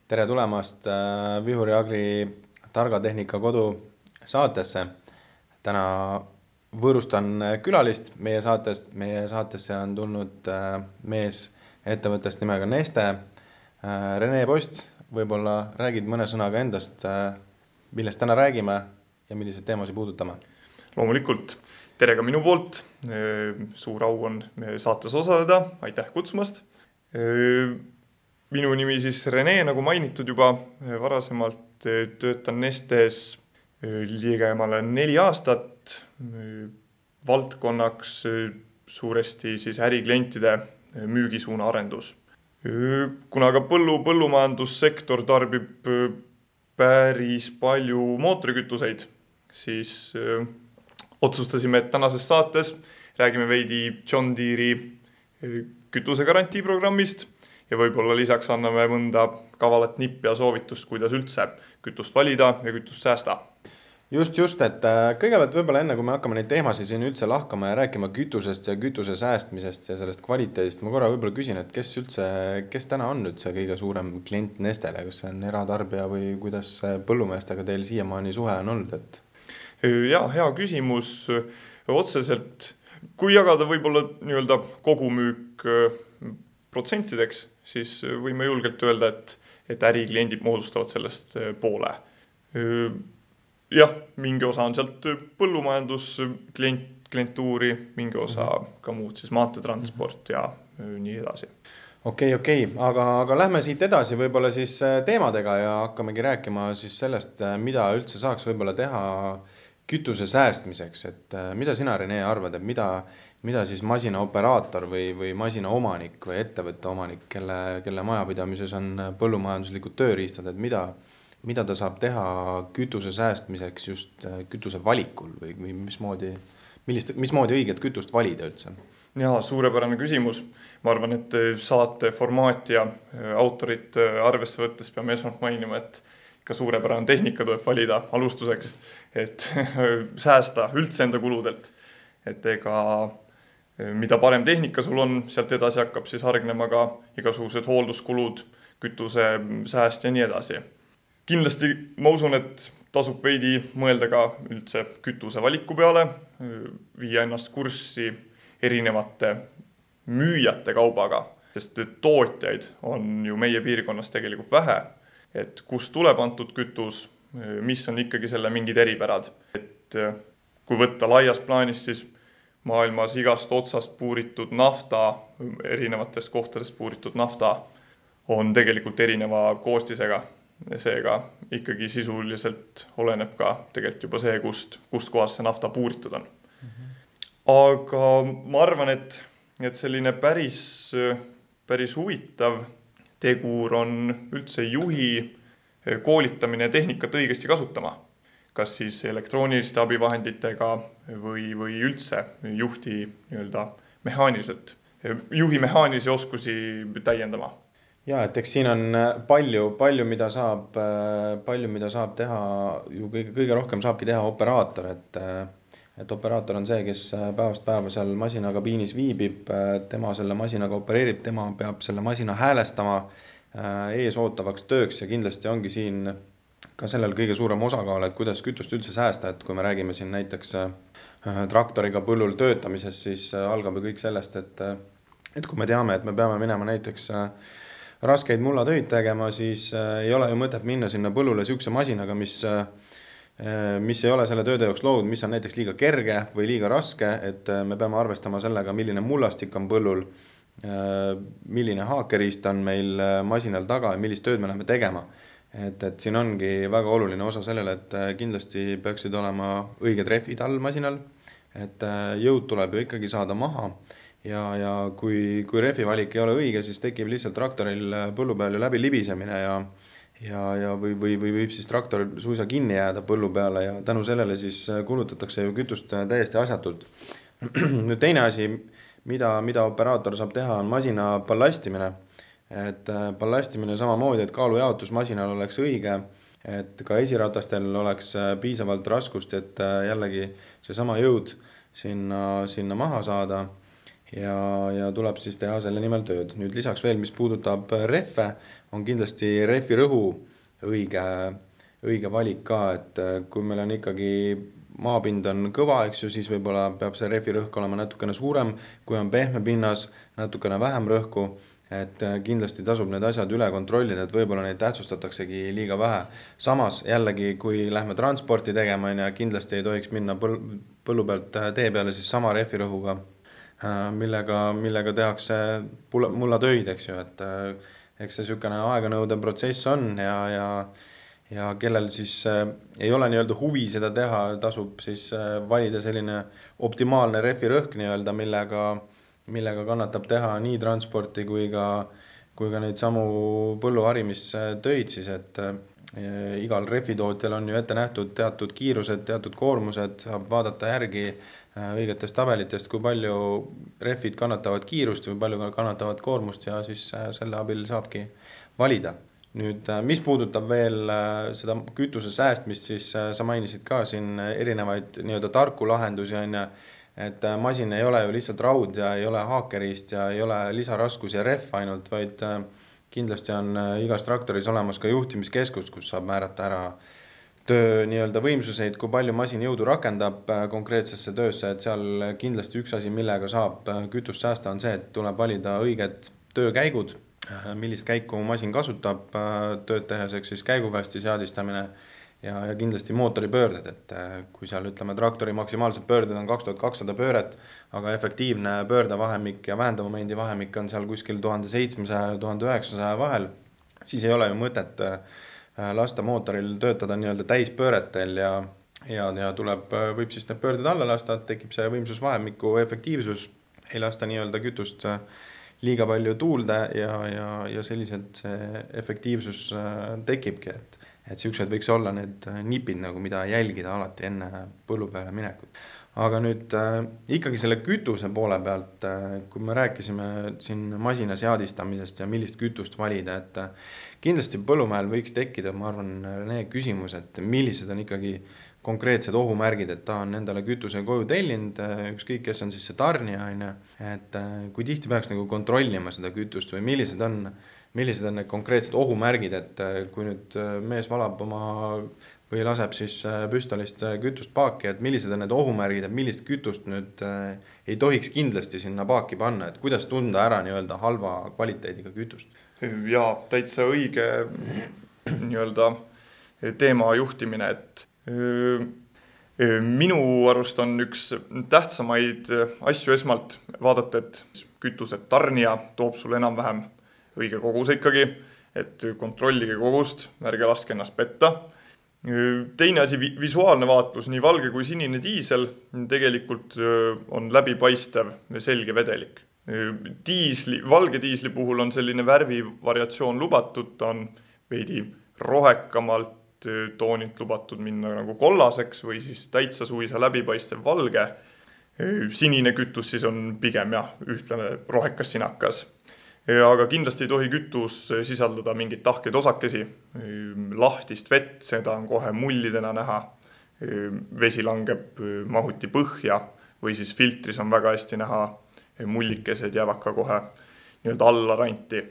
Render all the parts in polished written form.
Tere tulemast Vihuri Agri Targa Tehnika Kodu saatesse. Täna võõrustan külalist meie saatest. Meie saatesse on tulnud mees ettevõttest nimega Neste. Rene Post, võib-olla räägid mõne sõnaga endast, millest täna räägime ja milliseid teemasid puudutame? Loomulikult, tere ka minu poolt. Suur au on saates osaleda. Aitäh kutsumast. Minu nimi siis Rene, nagu mainitud juba varasemalt, töötan Nestes ligemale 4 aastat. Valdkonnaks suuresti siis äriklientide müügisuuna arendus. Kuna ka põllumajandussektor tarbib päris palju mootorikütuseid, siis otsustasime, et tänases saates räägime veidi John Deere'i kütusegarantiiprogrammist ja võib-olla lisaks anname mõnda kavalat nippi ja soovitust, kuidas üldse kütust valida ja kütust säästa. Just, et kõigepealt võib-olla enne, kui me hakkame neid teemasid siin üldse lahkama ja rääkima kütusest ja kütuse säästmisest ja sellest kvaliteedist, ma korra võib-olla küsin, et kes täna on nüüd see kõige suurem klient Nestele, kas see on eratarbija või kuidas põllumeestega teil siiamaani suhe on olnud? Ja, hea küsimus. Otseselt, kui jagada võib-olla nii-öelda kogumüük protsentideks, siis võime julgelt öelda, et ärikliendid moodustavad sellest poole. Jah, mingi osa on sealt põllumajandusklientuuri, mingi osa ka muud siis maanteetransport ja nii edasi. Okei, aga lähme siit edasi võib-olla siis teemadega ja hakkamegi rääkima siis sellest, mida üldse saaks võib-olla teha kütuse säästmiseks, et mida sina, Rene, arvad, et mida siis masinaoperaator või masina omanik või ettevõtte omanik, kelle majapidamises on põllumajanduslikud tööriistad, et mida ta saab teha kütuse säästmiseks just kütuse valikul või mismoodi õiget kütust valida üldse? Jaa, suurepärane küsimus. Ma arvan, et saate formaat ja autorit arvesse võttes peame esmalt mainima, et ka suurepärane tehnika tuleb valida alustuseks, et säästa üldse enda kuludelt. Et ega mida parem tehnika sul on, sealt edasi hakkab siis hargnema ka igasugused hoolduskulud, kütuse sääst ja nii edasi. Kindlasti ma usun, et tasub veidi mõelda ka üldse kütuse valiku peale, viia ennast kurssi erinevate müüjate kaubaga, sest tootjaid on ju meie piirkonnas tegelikult vähe, et kust tuleb antud kütus, mis on ikkagi selle mingid eripärad. Et kui võtta laias plaanis, siis maailmas igast otsast puuritud nafta, erinevatest kohtadest puuritud nafta on tegelikult erineva koostisega. Seega ikkagi sisuliselt oleneb ka tegelikult juba see, kust kohast see nafta puuritud on. Aga ma arvan, et selline päris huvitav tegur on üldse juhi koolitamine ja tehnikat õigesti kasutama. Kas siis elektrooniliste abivahenditega või üldse juhi mehaanilisi oskusi täiendama. Ja, et eks siin on palju, mida saab teha, ju kõige rohkem saabki teha operaator, et operaator on see, kes päevast päeva seal masinakabiinis viibib, tema selle masinaga opereerib, tema peab selle masina häälestama ees ootavaks tööks ja kindlasti ongi siin ka sellel kõige suurem osakaal, et kuidas kütust üldse säästa, et kui me räägime siin näiteks traktoriga põllul töötamisest, siis algab ju kõik sellest, et kui me teame, et me peame minema näiteks raskeid mullatöid tegema, siis ei ole ju mõtet minna sinna põllule sihukese masinaga, mis ei ole selle tööde jaoks loodud, mis on näiteks liiga kerge või liiga raske, et me peame arvestama sellega, milline mullastik on põllul, milline haakeriist on meil masinal taga ja millist tööd me läheme tegema. Et siin ongi väga oluline osa sellele, et kindlasti peaksid olema õiged rehvid all masinal, et jõud tuleb ju ikkagi saada maha. Ja kui rehvi valik ei ole õige, siis tekib lihtsalt traktoril põllu peal ju läbi libisemine ja võib siis traktor suisa kinni jääda põllu peale ja tänu sellele siis kulutatakse ju kütust täiesti asjatult. Nüüd teine asi, mida operaator saab teha, on masina ballastimine. Et ballastimine samamoodi, et kaalujaotus masinal oleks õige, et ka esiratastel oleks piisavalt raskust, et jällegi see sama jõud sinna maha saada. ja tuleb siis teha selle nimel tööd. Nüüd lisaks veel, mis puudutab rehve, on kindlasti rehvi rõhu õige valik ka, et kui meil on ikkagi maapind on kõva, eks ju, siis võib-olla peab see rehvi rõhk olema natukene suurem, kui on pehme pinnas, natukene vähem rõhku, et kindlasti tasub need asjad üle kontrollida, et võib-olla neid tähtsustataksegi liiga vähe. Samas jällegi, kui lähme transporti tegema, kindlasti ei tohiks minna põllu pealt tee peale siis sama rehvi rõhuga, millega tehakse mullatöid, eks ju, et eks see niisugune aeganõudev protsess on ja kellel siis ei ole nii-öelda huvi seda teha, tasub siis valida selline optimaalne rehvi rõhk nii-öelda, millega kannatab teha nii transporti kui ka neid samu põlluharimistöid siis, et igal rehvitootjal on ju ette nähtud teatud kiirused, teatud koormused, saab vaadata järgi õigetest tabelitest, kui palju rehvid kannatavad kiirust või palju kannatavad koormust ja siis selle abil saabki valida. Nüüd, mis puudutab veel seda kütuse säästmist, siis sa mainisid ka siin erinevaid nii-öelda tarku lahendusi, et masin ei ole ju lihtsalt raud ja ei ole haakeriist ja ei ole lisaraskus ja rehv ainult, vaid kindlasti on igas traktoris olemas ka juhtimiskeskus, kus saab määrata ära töö nii-öelda võimsuseid, kui palju masin jõudu rakendab konkreetsesse töösse, et seal kindlasti üks asi, millega saab kütust säästa, on see, et tuleb valida õiged töökäigud, millist käiku masin kasutab tööd tehes, ehk siis käigukasti seadistamine ja kindlasti mootoripöörded, et kui seal ütleme traktori maksimaalsed pöörded on 2200 pööret, aga efektiivne pöördevahemik ja vähendavamendi vahemik on seal kuskil 1700 ja 1900 vahel, siis ei ole ju mõtet lasta mootoril töötada nii-öelda täispööretel ja võib siis need pöörded alla lasta, tekib see võimsusvahemiku efektiivsus, ei lasta nii-öelda kütust liiga palju tuulde ja selliselt see efektiivsus tekibki, et siuksed võiks olla need nipid, nagu mida jälgida alati enne põllu peale minekut. Aga nüüd ikkagi selle kütuse poole pealt, kui me rääkisime siin masina seadistamisest ja millist kütust valida, et kindlasti põllumehel võiks tekkida, ma arvan, need küsimus, et millised on ikkagi konkreetsed ohumärgid, et ta on endale kütuse koju tellinud, ükskõik kes on siis see tarnija, et kui tihti peaks nagu kontrollima seda kütust või millised on need konkreetsed ohumärgid, et kui nüüd mees valab või laseb siis püstolist kütust paaki, et millised on need ohumärgid, et millist kütust nüüd ei tohiks kindlasti sinna paaki panna, et kuidas tunda ära nii-öelda halva kvaliteediga kütust? Ja täitsa õige nii-öelda teema juhtimine, et minu arust on üks tähtsamaid asju esmalt vaadata, et kütuse tarnija toob sulle enam-vähem õige koguse ikkagi, et kontrollige kogust, ärge laske ennast petta. Teine asi, visuaalne vaatlus, nii valge kui sinine diisel tegelikult on läbipaistev selge vedelik. Valge diisli puhul on selline värvivariatsioon lubatud, ta on veidi rohekamalt toonilt lubatud minna nagu kollaseks või siis täitsa suisa läbipaistev valge. Sinine kütus siis on pigem ühtlane rohekas sinakas. Aga kindlasti ei tohi kütus sisaldada mingeid tahkeid osakesi, lahtist vett, seda on kohe mullidena näha, vesi langeb mahuti põhja või siis filtris on väga hästi näha, mullikesed jäävad ka kohe nii-öelda alla ranti.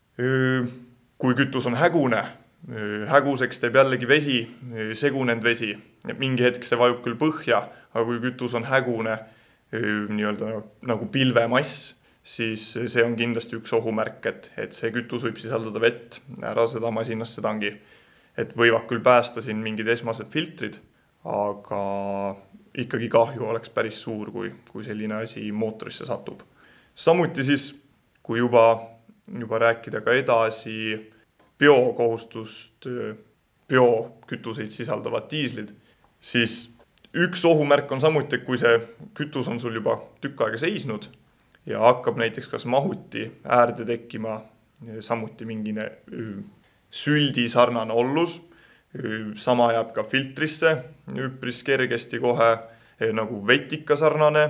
Kui kütus on hägune, häguseks teeb jällegi vesi, segunenud vesi, mingi hetk see vajub küll põhja, aga kui kütus on hägune, nii-öelda nagu pilvemass, siis see on kindlasti üks ohumärk, et see kütus võib sisaldada vett, ära seda masinast sedangi. Et võivad küll päästa siin mingid esmased filtrid, aga ikkagi kahju oleks päris suur, kui selline asi mootorisse satub. Samuti siis, kui juba rääkida ka edasi biokohustust, biokütuseid sisaldavad diislid, siis üks ohumärk on samuti, kui see kütus on sul juba tükk aega seisnud ja hakkab näiteks kas mahuti äärde tekkima, samuti mingine süldi sarnane ollus, sama jääb ka filtrisse üpris kergesti kohe nagu vetika sarnane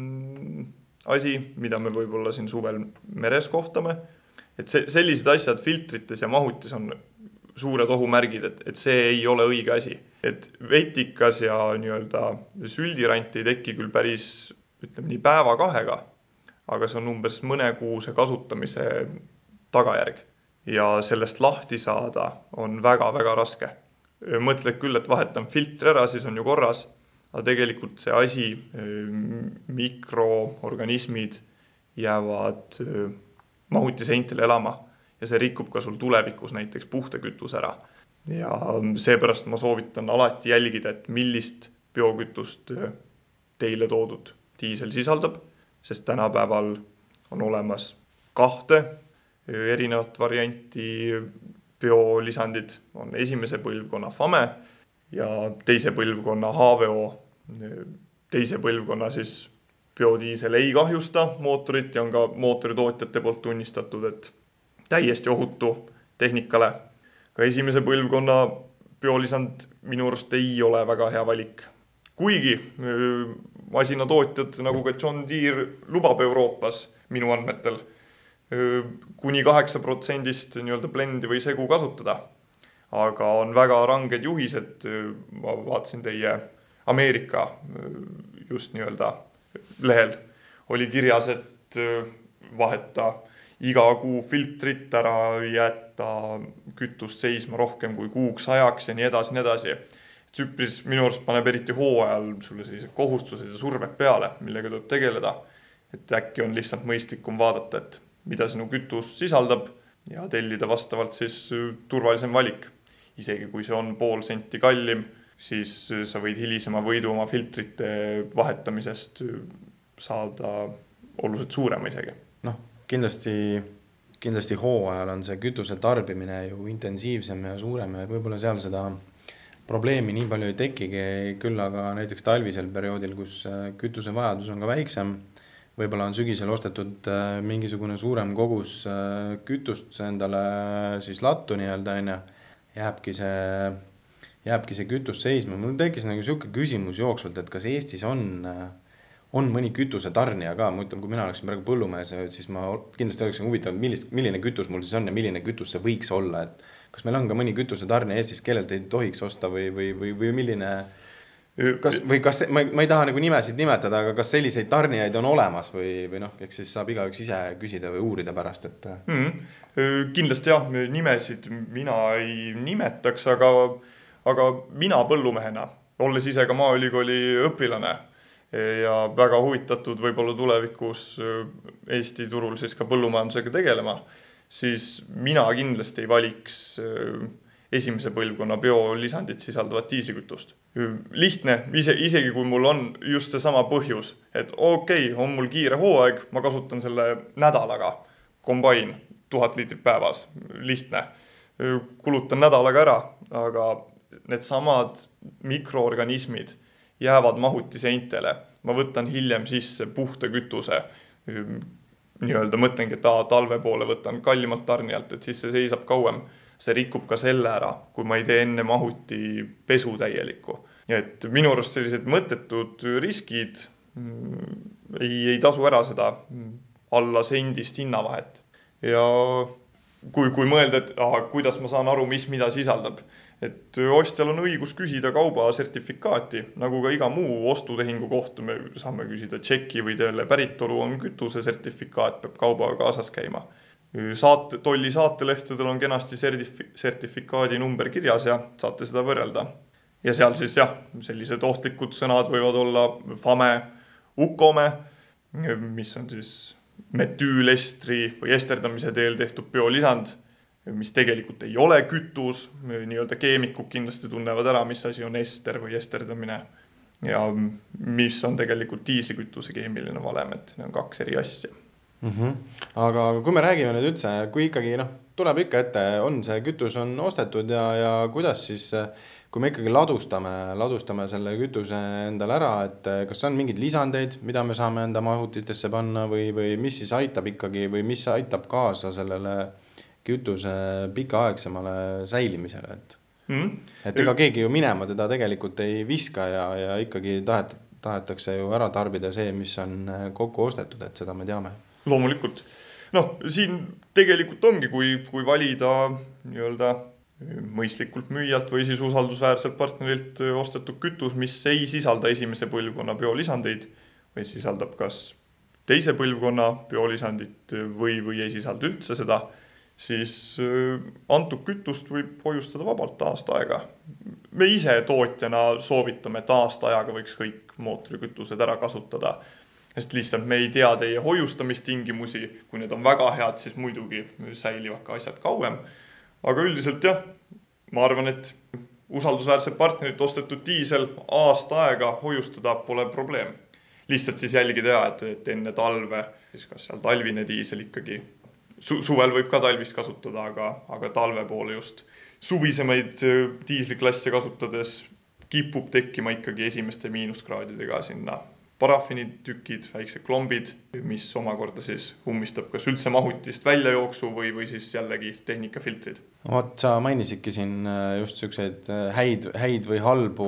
asi, mida me võib-olla siin suvel meres kohtame. Et sellised asjad filtrites ja mahutis on suured ohumärgid, et see ei ole õige asi. Et vetikas ja nii-öelda süldirant ei teki küll päris, ütleme nii, päeva kahega, aga see on umbes mõnekuuse kasutamise tagajärg. Ja sellest lahti saada on väga-väga raske. Mõtled küll, et vahetan filtri ära, siis on ju korras, aga tegelikult see asi, mikroorganismid jäävad mahutiseintele elama ja see rikub ka sul tulevikus näiteks puhta kütus ära. Ja seepärast ma soovitan alati jälgida, et millist biokütust teile toodud diisel sisaldab, sest tänapäeval on olemas 2 erinevat varianti biolisandid, on esimese põlvkonna FAME ja teise põlvkonna HVO. Teise põlvkonna siis biodiisel ei kahjusta mootorit ja on ka mootoritootjate poolt tunnistatud, et täiesti ohutu tehnikale. Ka esimese põlvkonna biolisand minu arust ei ole väga hea valik. Kuigi masinatootjad nagu ka John Deere lubab Euroopas minu andmetel kuni 8% nii-öelda blendi või segu kasutada. Aga on väga ranged juhised, ma vaatasin teie Ameerika just nii-öelda lehel, oli kirjas, et vaheta iga kuu filtrit ära, jätta kütust seisma rohkem kui kuuks ajaks ja nii edasi. Tsüpris minu arust paneb eriti hooajal sulle sellised kohustused ja surved peale, millega tuleb tegeleda. Et äkki on lihtsalt mõistlikum vaadata, et mida sinu kütus sisaldab ja tellida vastavalt siis turvalisem valik. Isegi kui see on pool senti kallim, siis sa võid hilisema võidu oma filtrite vahetamisest saada oluliselt suurema isegi. Kindlasti hooajal on see kütuse tarbimine ju intensiivsem ja suurem ja võib-olla seal seda probleemi nii palju ei tekigi, küll aga näiteks talvisel perioodil, kus kütuse vajadus on ka väiksem, võib-olla on sügisel ostetud mingisugune suurem kogus kütust endale siis lattu nii-öelda, jääbki see kütus seisma. Mul tekkis nagu siuke küsimus jooksvalt, et kas Eestis on mõni kütuse tarnija ka. Ma ütlen, kui mina oleksin praegu põllumees, siis ma kindlasti oleksin huvitav, milline kütus mul siis on ja milline kütus see võiks olla. Et kas meil on ka mõni kütuse tarnija Eestis, kellelt ei tohiks osta või milline... ma ei taha nagu nimesid nimetada, aga kas selliseid tarnijaid on olemas või eks siis saab igaüks ise küsida või uurida pärast, et... Kindlasti jah, nimesid mina ei nimetaks, aga mina põllumehena, olles ise ka Maaülikooli õpilane ja väga huvitatud võib-olla tulevikus Eesti turul siis ka põllumajandusega tegelema, siis mina kindlasti ei valiks esimese põlvkonna biolisandit sisaldavat diislikütust. Lihtne, isegi kui mul on just see sama põhjus, et okei, on mul kiire hooaeg, ma kasutan selle nädalaga, kombain 1000 liitrit päevas, lihtne. Kulutan nädalaga ära, aga need samad mikroorganismid jäävad mahutiseintele. Ma võtan hiljem sisse puhta kütuse, nii-öelda mõtlengi, et talve poole võtan kallimalt tarnijalt, et siis see seisab kauem. See rikub ka selle ära, kui ma ei tee enne mahuti pesu täielikku. Et minu arust sellised mõttetud riskid ei tasu ära seda alla sendist hinnavahet. Ja kui mõelda, et kuidas ma saan aru, mis mida sisaldab, et ostjal on õigus küsida kauba sertifikaati, nagu ka iga muu ostutehingu kohta me saame küsida tšeki või teile päritolu on kütuse sertifikaat, peab kaubaga kaasas käima. Tolli saatelehtedel on kenasti sertifikaadi number kirjas ja saate seda võrrelda. Ja seal siis sellised ohtlikud sõnad võivad olla FAME, UKOME, mis on siis metüülestri või esterdamise teel tehtud biolisand, mis tegelikult ei ole kütus, nii-öelda keemikud kindlasti tunnevad ära, mis asi on ester või esterdamine ja mis on tegelikult diislikütuse keemiline valem, et need on 2 eri asja. Aga kui me räägime nüüd üldse, kui ikkagi tuleb ikka ette, on see kütus on ostetud ja kuidas siis, kui me ikkagi ladustame selle kütuse endale ära, et kas on mingid lisandeid, mida me saame enda mahutitesse panna või mis siis aitab ikkagi või mis aitab kaasa sellele kütuse pikaaegsemale säilimisele, et ega keegi ju minema teda tegelikult ei viska ja ikkagi tahetakse ju ära tarbida see, mis on kokku ostetud, et seda me teame. Loomulikult. Siin tegelikult ongi, kui valida nii-öelda mõistlikult müüjalt või siis usaldusväärselt partnerilt ostetud kütus, mis ei sisalda esimese põlvkonna biolisandeid või sisaldab kas teise põlvkonna biolisandit või ei sisalda üldse seda, siis antud kütust võib hoiustada vabalt aasta aega. Me ise tootjana soovitame, et aasta ajaga võiks kõik mootorikütused ära kasutada, sest lihtsalt me ei tea teie hoiustamistingimusi, kui need on väga head, siis muidugi säilivad ka asjad kauem. Aga üldiselt jah, ma arvan, et usaldusväärset partnerit ostetud diisel aasta aega hoiustada pole probleem. Lihtsalt siis jälgi teha, et enne talve, siis kas seal talvine diisel ikkagi, suvel võib ka talvist kasutada, aga talve poole just suvisemaid diisliklasse kasutades kipub tekkima ikkagi esimeste miinuskraadidega sinna parafinitükid, väiksed klombid, mis omakorda siis ummistab kas üldse mahutist väljajooksu või siis jällegi tehnikafiltrid. Sa mainisidki siin just selliseid häid või halbu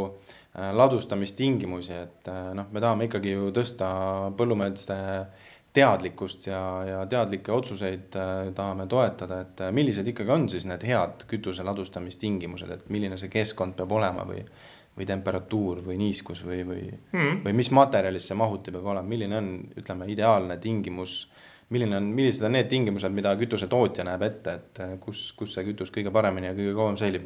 ladustamistingimusi, et me tahame ikkagi ju tõsta põllumeeste teadlikkust ja teadlikke otsuseid tahame toetada, et millised ikkagi on siis need head kütuse ladustamistingimused, et milline see keskkond peab olema või temperatuur või niiskus või mis materjalis see mahuti peab olema, milline on, ütleme, ideaalne tingimus, millised on need tingimused, mida kütuse tootja näeb ette, et kus see kütus kõige paremini ja kõige kauem säilib?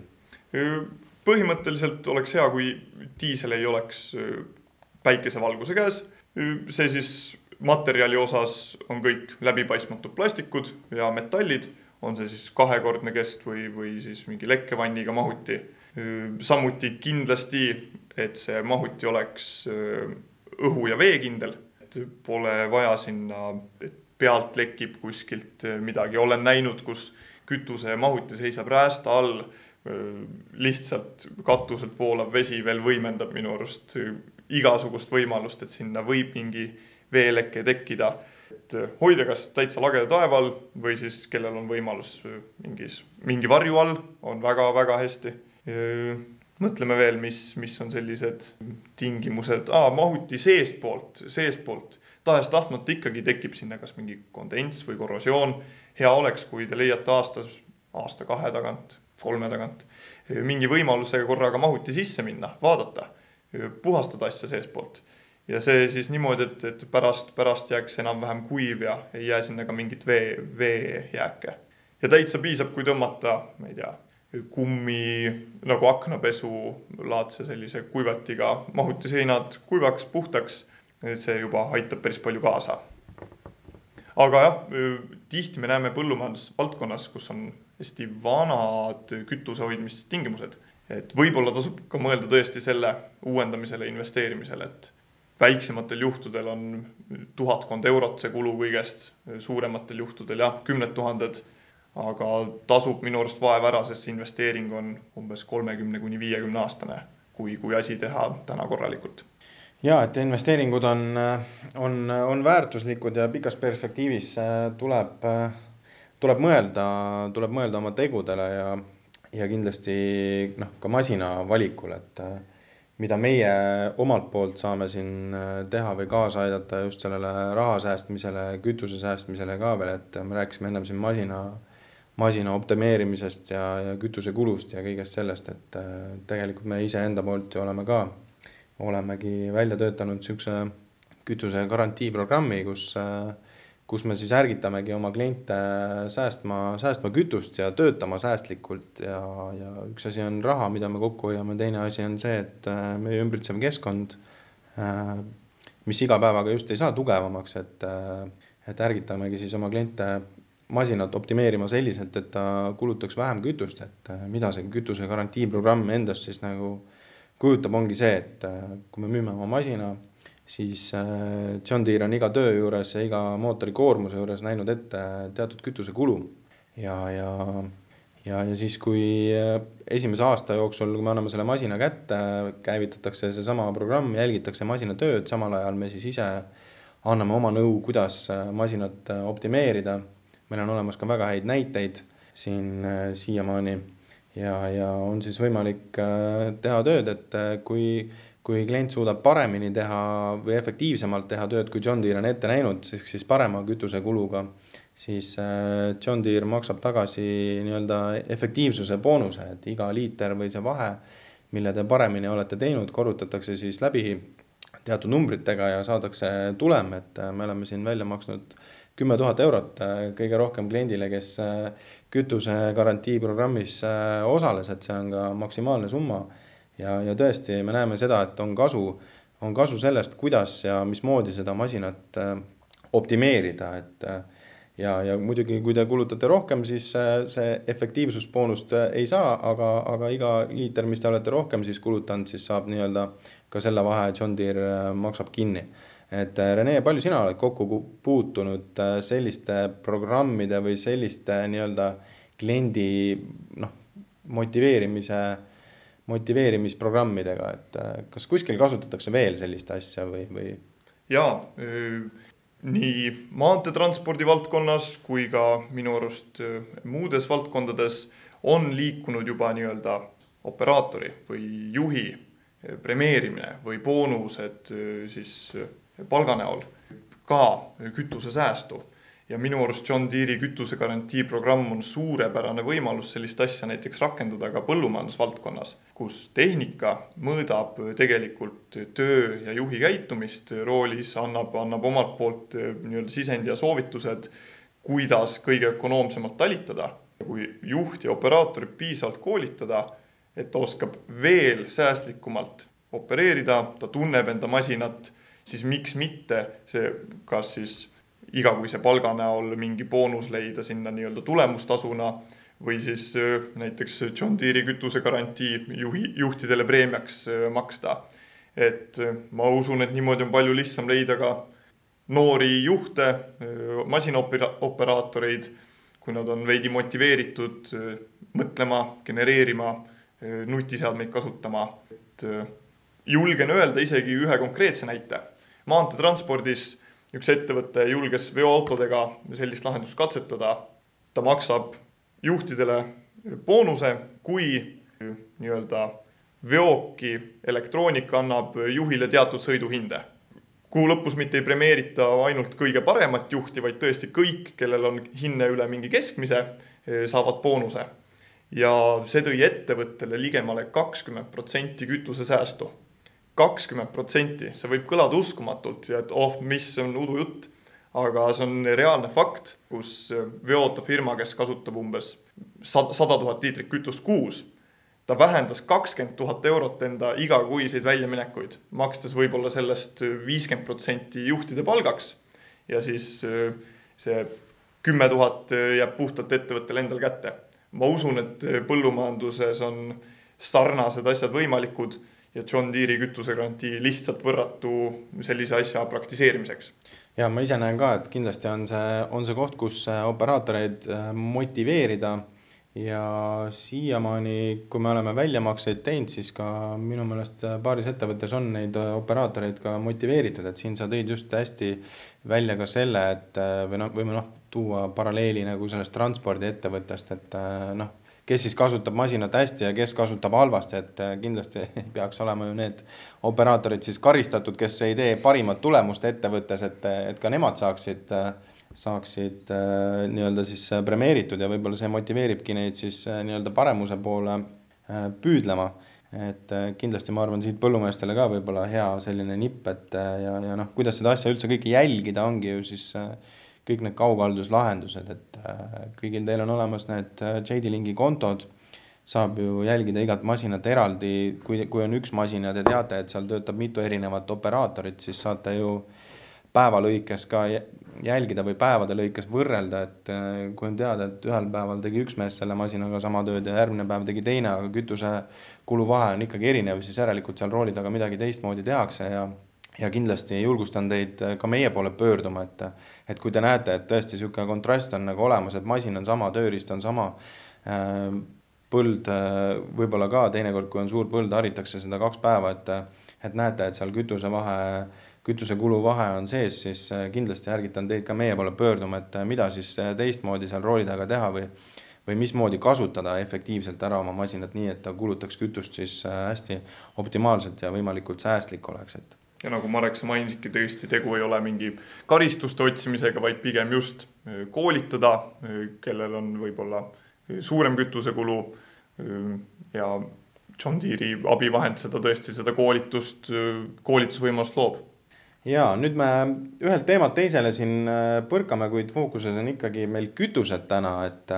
Põhimõtteliselt oleks hea, kui diisel ei oleks päikesevalguse käes. See siis materjali osas on kõik läbipaistmatud plastikud ja metallid, on see siis kahekordne kest või siis mingi lekkevanniga mahuti. Samuti kindlasti, et see mahuti oleks õhu- ja veekindel, et pole vaja sinna, et pealt lekib kuskilt midagi. Olen näinud, kus kütuse mahuti seisab räästa all, lihtsalt katuselt voolav vesi veel võimendab minu arust igasugust võimalust, et sinna võib mingi veelekke tekkida. Et hoida kas täitsa lageda taeval või siis kellel on võimalus mingi varju all, on väga-väga hästi. Mõtleme veel, mis on sellised tingimused. Mahuti seestpoolt. Tahes-tahtmata ikkagi tekib sinna kas mingi kondents või korrosioon. Hea oleks, kui te leiate aasta 2 tagant, 3 tagant mingi võimalusega korraga mahuti sisse minna, vaadata, puhastada asja seespoolt. Ja see siis niimoodi, et pärast jääks enam-vähem kuiv ja ei jää sinna ka mingit veejääke. Ja täitsa piisab, kui tõmmata, ma ei tea, kummi nagu aknapesu laadse sellise kuivatiga mahutiseinad kuivaks, puhtaks, see juba aitab päris palju kaasa. Aga jah, tihti me näeme põllumajandusvaldkonnas, kus on hästi vanad kütuse hoidmistingimused. Et võib-olla tasub ka mõelda tõesti selle uuendamisele investeerimisele, et väiksematel juhtudel on 1000 eurot see kulu kõigest, suurematel juhtudel jah, 10 000, aga tasub minu arust vaev ära, sest see investeering on umbes 30–50 aastane, kui asi teha täna korralikult. Ja, et investeeringud on väärtuslikud ja pikas perspektiivis tuleb mõelda oma tegudele ja kindlasti ka masina valikul, et mida meie omalt poolt saame siin teha või kaasa aidata just sellele raha säästmisele, kütuse säästmisele ka veel, et me rääkisime ennem siin masina optimeerimisest ja kütuse kulust ja kõigest sellest, et tegelikult me ise enda poolt ju olemegi välja töötanud sihukese kütuse garantiiprogrammi, kus me siis ärgitamegi oma kliente säästma kütust ja töötama säästlikult ja üks asi on raha, mida me kokku hoiame, teine asi on see, et meie ümbritsev keskkond, mis iga päevaga just ei saa tugevamaks, et ärgitamegi siis oma kliente masinat optimeerima selliselt, et ta kulutaks vähem kütust, et mida see kütuse garantiiprogramm endast siis nagu kujutab, ongi see, et kui me müüme oma masina, siis John Deere on iga töö juures ja iga mootori koormuse juures näinud ette teatud kütuse kulu. Ja siis, kui esimese aasta jooksul, kui me anname selle masina kätte, käivitatakse see sama programm, jälgitakse masina tööd, samal ajal me siis ise anname oma nõu, kuidas masinat optimeerida. Meil on olemas ka väga häid näiteid siin siiamaani. Ja on siis võimalik teha tööd, et kui klient suudab paremini teha või efektiivsemalt teha tööd, kui John Deere on ette näinud, siis parema kütuse kuluga, siis John Deere maksab tagasi nii-öelda efektiivsuse boonuse, et iga liiter või see vahe, mille te paremini olete teinud, korrutatakse siis läbi teatud numbritega ja saadakse tulem, et me oleme siin välja maksnud 10 000 eurot kõige rohkem kliendile, kes kütuse garantiiprogrammis osales, et see on ka maksimaalne summa ja tõesti me näeme seda, et on kasu sellest, kuidas ja mismoodi seda masinat optimeerida, et ja muidugi, kui te kulutate rohkem, siis see efektiivsusboonust ei saa, aga iga liiter, mis te olete rohkem siis kulutanud, siis saab nii-öelda ka selle vahe John Deere maksab kinni. Et Rene, palju sina oled kokku puutunud selliste programmide või selliste nii-öelda kliendi motiveerimisprogrammidega, et kas kuskil kasutatakse veel sellist asja või? Jaa, nii maanteetranspordi valdkonnas kui ka minu arust muudes valdkondades on liikunud juba nii-öelda operaatori või juhi premeerimine või boonused siis palga näol ka kütusesäästu. Ja minu arust John Deere'i kütuse garantiiprogramm on suurepärane võimalus sellist asja näiteks rakendada ka põllumajandusvaldkonnas, kus tehnika mõõdab tegelikult töö ja juhi käitumist roolis, annab omalt poolt nii-öelda sisendi ja soovitused, kuidas kõige ökonoomsemalt talitada. Kui juht ja operaatorit piisavalt koolitada, et ta oskab veel säästlikumalt opereerida, ta tunneb enda masinat, siis miks mitte see kas siis igakuise palga näol mingi boonus leida sinna nii-öelda tulemustasuna või siis näiteks John Deere'i kütuse garantii juhtidele preemiaks maksta. Et ma usun, et niimoodi on palju lihtsam leida ka noori juhte, masinaoperaatoreid, kui nad on veidi motiveeritud mõtlema, genereerima, nutiseadmeid kasutama. Et julgen öelda isegi ühe konkreetse näite. Maanteetranspordis üks ettevõte julges veoautodega sellist lahendust katsetada. Ta maksab juhtidele boonuse, kui nii-öelda veoki elektroonika annab juhile teatud sõiduhinde. Kuu lõpus mitte ei premeerita ainult kõige paremat juhti, vaid tõesti kõik, kellel on hinne üle mingi keskmise, saavad boonuse. Ja see tõi ettevõttele ligemale 20% kütuse säästu. 20%, see võib kõlada uskumatult ja et mis on udujutt, aga see on reaalne fakt, kus veoautofirma, kes kasutab umbes 100 000 liitrit kütust kuus, ta vähendas 20 000 eurot enda igakuiseid väljaminekuid, makstes võib-olla sellest 50% juhtide palgaks ja siis see 10 000 jääb puhtalt ettevõttele endal kätte. Ma usun, et põllumajanduses on sarnased asjad võimalikud ja John Deere'i kütuse garantii lihtsalt võrratu sellise asja praktiseerimiseks. Ja ma ise näen ka, et kindlasti on see koht, kus operaatoreid motiveerida ja siiamaani, kui me oleme väljamakseid teinud, siis ka minu meelest paaris ettevõttes on neid operaatoreid ka motiveeritud, et siin sa tõid just hästi välja ka selle, et võime tuua paralleeli nagu sellest transpordi ettevõttest, et kes siis kasutab masinat hästi ja kes kasutab halvasti, et kindlasti peaks olema ju need operaatorid siis karistatud, kes ei tee parimat tulemust ettevõttes, et ka nemad saaksid nii-öelda siis premeeritud ja võib-olla see motiveeribki neid siis nii-öelda paremuse poole püüdlema. Et kindlasti ma arvan siit põllumeestele ka võib-olla hea selline nipp, et ja kuidas seda asja üldse kõike jälgida ongi ju siis kõik need kaugalduslahendused, et kõigil teil on olemas need JD-Linki kontod, saab ju jälgida igat masinat eraldi, kui on üks masin ja te teate, et seal töötab mitu erinevat operaatorit, siis saate ju päeva lõikes ka jälgida või päevade lõikes võrrelda, et kui on teada, et ühel päeval tegi üks mees selle masinaga sama tööd ja järgmine päev tegi teine, aga kütuse kuluvahe on ikkagi erinev, siis järelikult seal rooli taga midagi teistmoodi tehakse ja kindlasti julgustan teid ka meie poole pöörduma, et kui te näete, et tõesti selline kontrast on nagu olemas, et masin on sama, tööriist on sama, põld võib-olla ka teinekord, kui on suur põld, haritakse seda 2 päeva, et näete, et seal kütuse kuluvahe on sees, siis kindlasti ärgitan teid ka meie poole pöörduma, et mida siis teistmoodi seal rooli taga teha või mismoodi kasutada efektiivselt ära oma masinat nii, et ta kulutaks kütust siis hästi optimaalselt ja võimalikult säästlik oleks, et ja nagu Marek sa mainisidki, tõesti tegu ei ole mingi karistuste otsimisega, vaid pigem just koolitada, kellel on võib-olla suurem kütusekulu ja John Deere'i abivahend seda tõesti, seda koolitusvõimalust loob. Ja nüüd me ühelt teemalt teisele siin põrkame, kuid fookuses on ikkagi meil kütused täna, et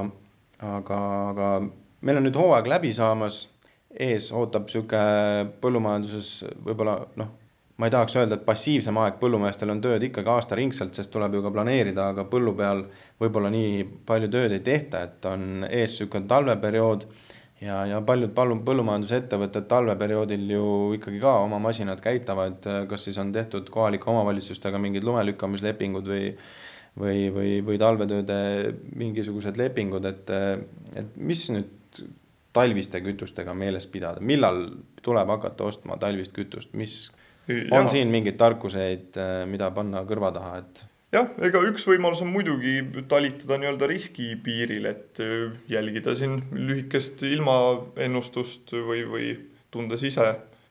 aga meil on nüüd hooaeg läbi saamas, ees ootab siuke põllumajanduses võib-olla, ma ei tahaks öelda, et passiivsem aeg, põllumeestel on tööd ikkagi aasta ringselt, sest tuleb ju ka planeerida, aga põllu peal võib-olla nii palju tööd ei tehta, et on ees siuke talveperiood ja paljud põllumajandusettevõtted talveperioodil ju ikkagi ka oma masinad käitavad, kas siis on tehtud kohalike omavalitsustega mingid lumelükkamislepingud või talvetööde mingisugused lepingud, et mis nüüd talviste kütustega meeles pidada, millal tuleb hakata ostma talvist kütust, on siin mingeid tarkuseid, mida panna kõrva taha, et jah, ega üks võimalus on muidugi talitada nii-öelda riskipiiril, et jälgida siin lühikest ilmaennustust või tundes ise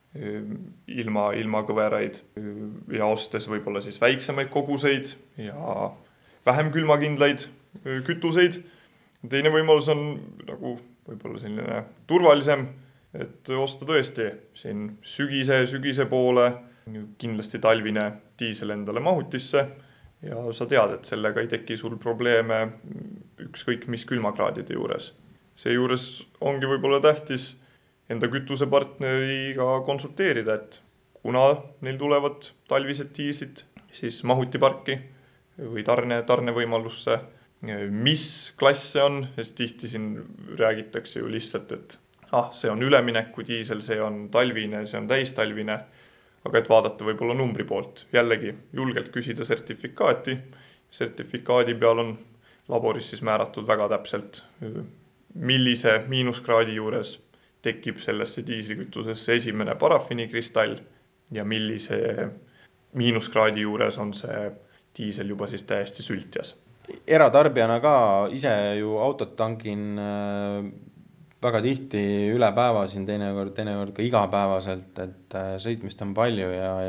ilmakõveraid ja ostes võib-olla siis väiksemaid koguseid ja vähem külmakindlaid kütuseid. Teine võimalus on nagu võib-olla selline turvalisem, et osta tõesti siin sügise poole kindlasti talvine diisel endale mahutisse ja sa tead, et sellega ei teki sul probleeme ükskõik mis külmakraadide juures. Seejuures ongi võib-olla tähtis enda kütusepartneriga konsulteerida, et kuna neil tulevad talvised diislid, siis mahutiparki või tarnevõimalusse, mis klass see on, sest tihti siin räägitakse ju lihtsalt, et see on ülemineku diisel, see on talvine, see on täistalvine, aga et vaadata võib-olla numbri poolt. Jällegi julgelt küsida sertifikaati. Sertifikaadi peal on laboris siis määratud väga täpselt, millise miinuskraadi juures tekib sellesse diislikütusesse esimene parafiinikristall ja millise miinuskraadi juures on see diisel juba siis täiesti sültjas. Eratarbijana ka ise ju autot tangin väga tihti üle päeva siin teinekord ka igapäevaselt, et sõitmist on palju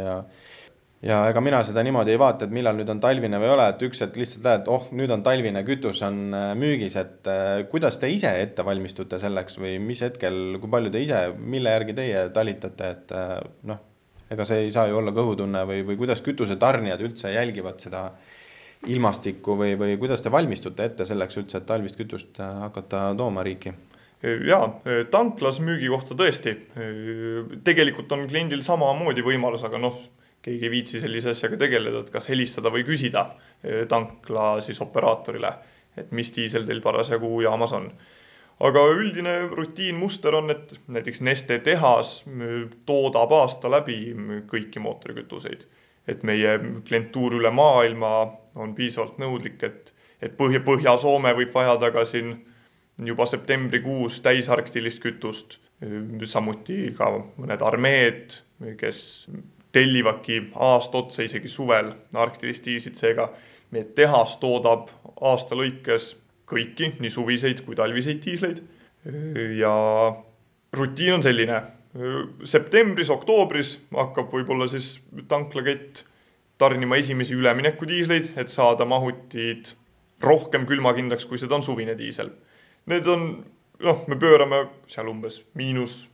ja ega mina seda niimoodi ei vaata, et millal nüüd on talvine või ei ole, et üks hetk lihtsalt lähed, nüüd on talvine kütus on müügis, et kuidas te ise ette valmistute selleks või mis hetkel, kui palju te ise, mille järgi teie talitate, et ega see ei saa ju olla kõhutunne või kuidas kütuse tarnijad üldse jälgivad seda ilmastikku või kuidas te valmistute ette selleks üldse, et talvist kütust hakata tooma riiki? Jaa, tanklas müügi kohta tõesti. Tegelikult on kliendil samamoodi võimalus, aga keegi ei viitsi sellise asjaga tegeleda, et kas helistada või küsida tankla siis operaatorile, et mis diisel teil parasjagu jaamas on. Aga üldine rutiinmuster on, et näiteks Neste tehas toodab aasta läbi kõiki mootorikütuseid. Et meie klientuur üle maailma on piisavalt nõudlik, et Põhja-Soome võib vajada ka siin juba septembrikuus täisarktilist kütust, samuti ka mõned armeed, kes tellivadki aasta otsa isegi suvel arktilist diislit, seega meie tehas toodab aasta lõikes kõiki, nii suviseid kui talviseid diisleid. Ja rutiin on selline, septembris, oktoobris hakkab võib-olla siis tanklakett tarnima esimesi ülemineku diisleid, et saada mahutid rohkem külmakindlaks, kui seda on suvine diisel. Need on, me pöörame seal umbes -5,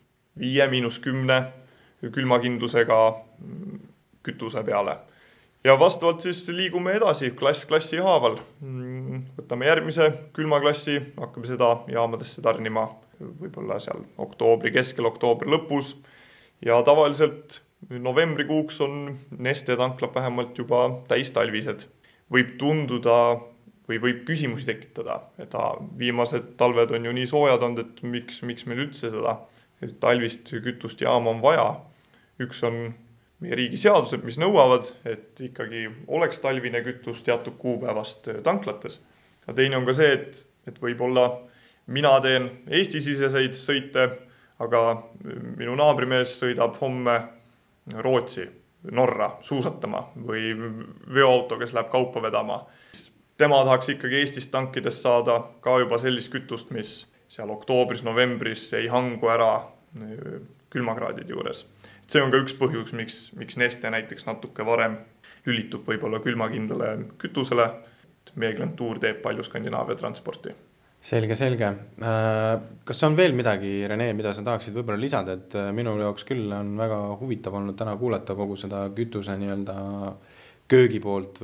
-10 külmakindlusega kütuse peale. Ja vastavalt siis liigume edasi klassi haaval. Võtame järgmise külmaklassi, hakkame seda jaamadesse tarnima võib-olla seal oktoobri keskel, oktoobri lõpus. Ja tavaliselt novembrikuuks on Neste tanklad vähemalt juba täistalvised. Võib tunduda või võib küsimusi tekitada, et viimased talved on ju nii soojad olnud, et miks meil üldse seda talvist kütust jaama on vaja. Üks on meie riigi seadused, mis nõuavad, et ikkagi oleks talvine kütus teatud kuupäevast tanklates. Ja teine on ka see, et võib-olla mina teen Eesti-siseseid sõite, aga minu naabrimees sõidab homme Rootsi, Norra suusatama või veoauto, kes läheb kaupa vedama. Tema tahaks ikkagi Eestist tankides saada ka juba sellist kütust, mis seal oktoobris, novembris ei hangu ära külmakraadid juures. See on ka üks põhjus, miks Neste näiteks natuke varem lülitub võib-olla külmakindlale kütusele. Meie klientuur teeb palju Skandinaavia transporti. Selge, selge. Kas on veel midagi, Rene, mida sa tahaksid võib-olla lisada, et minu jaoks küll on väga huvitav olnud täna kuulata kogu seda kütuse nii-öelda köögi poolt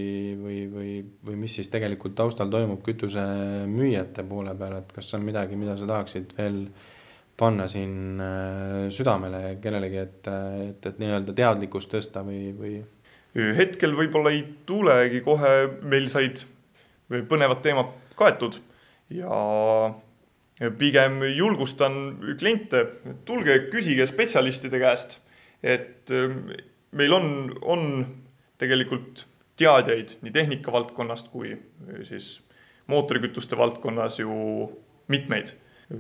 või mis siis tegelikult taustal toimub kütuse müüjate poole peal, et kas on midagi, mida sa tahaksid veel panna siin südamele kellelegi, et nii-öelda teadlikkust tõsta või Hetkel võib-olla ei tulegi kohe, meil said põnevad teemad kaetud ja pigem julgustan kliente, tulge küsige spetsialistide käest, et meil on tegelikult teadjaid nii tehnika valdkonnast kui siis mootorikütuste valdkonnas ju mitmeid.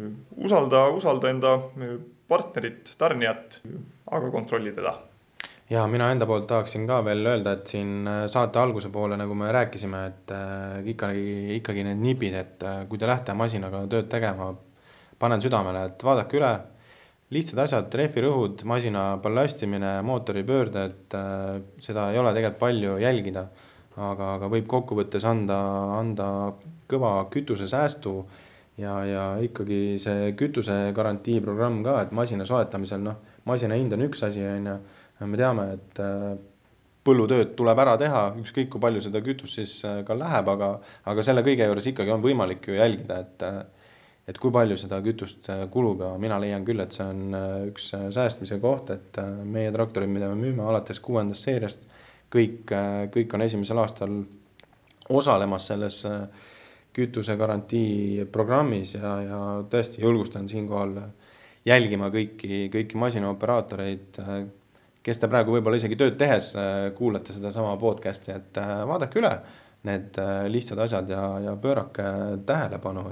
Usalda enda partnerit, tarnijat, aga kontrolli teda. ja mina enda poolt tahaksin ka veel öelda, et siin saate alguse poole, nagu me rääkisime, et ikkagi need nipid, et kui te lähete masinaga tööd tegema, panen südamele, et vaadake üle lihtsad asjad, rehvirõhud, masina ballastimine, mootori pöörded, seda ei ole tegelikult palju jälgida, aga võib kokkuvõttes anda kõva kütusesäästu ja ikkagi see kütusegarantii programm ka, et masina soetamisel, noh, masina hind on üks asi, on ju, me teame, et põllutööd tuleb ära teha, ükskõik kui palju seda kütust siis ka läheb, aga selle kõige juures ikkagi on võimalik ju jälgida, et kui palju seda kütust kulub ja mina leian küll, et see on üks säästmise koht, et meie traktorid, mida me müüme alates 6. seeriast, kõik on esimesel aastal osalemas selles kütusegarantii programmis ja tõesti julgustan siinkohal jälgima kõiki masinaoperaatoreid, kes te praegu võib-olla isegi tööd tehes kuulate sedasama podcasti, et vaadake üle need lihtsad asjad ja pöörake tähelepanu,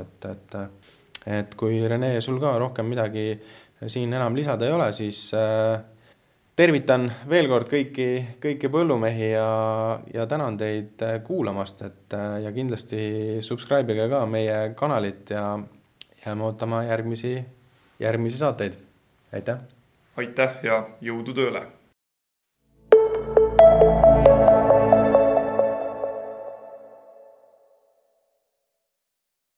et kui Rene, sul ka rohkem midagi siin enam lisada ei ole, siis tervitan veel kord kõiki põllumehi ja tänan teid kuulamast, ja kindlasti subscribe'ige ka meie kanalit ja jääme ootama järgmisi saateid. Aitäh! Aitäh ja jõudu tööle!